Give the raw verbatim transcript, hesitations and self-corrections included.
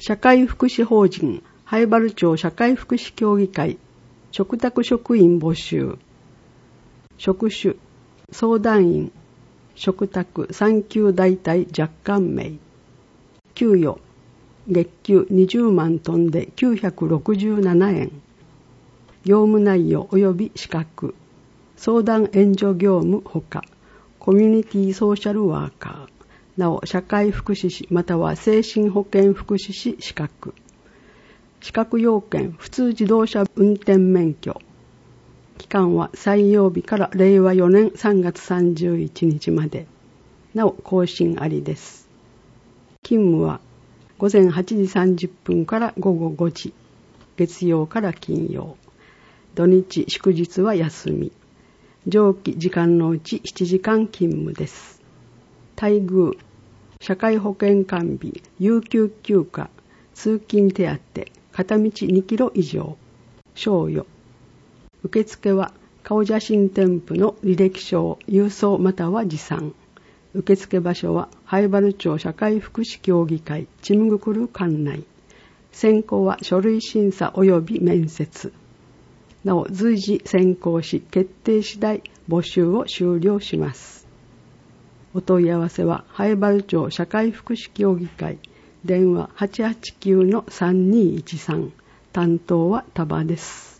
社会福祉法人灰原町社会福祉協議会嘱託職員募集。職種相談員嘱託産休代替若干名。給与月給にじゅうまんトンできゅうひゃくろくじゅうななえん。業務内容及び資格相談援助業務ほかコミュニティソーシャルワーカーなお社会福祉士または精神保健福祉士資格資格要件普通自動車運転免許期間は採用日かられいわよねんさんがつさんじゅういちにちまでなお更新ありです。勤務はごぜんはちじさんじゅっぷんからごごごじ月曜から金曜土日祝日は休み上記時間のうちしちじかん勤務です。待遇社会保険完備有給休暇通勤手当片道にキロ以上賞与受付は顔写真添付の履歴書郵送または持参受付場所は灰原町社会福祉協議会ちむぐくる館内選考は書類審査及び面接なお随時選考し決定次第募集を終了します。お問い合わせは灰原町社会福祉協議会電話 はちはちきゅうのさんにいちさん 担当は多場です。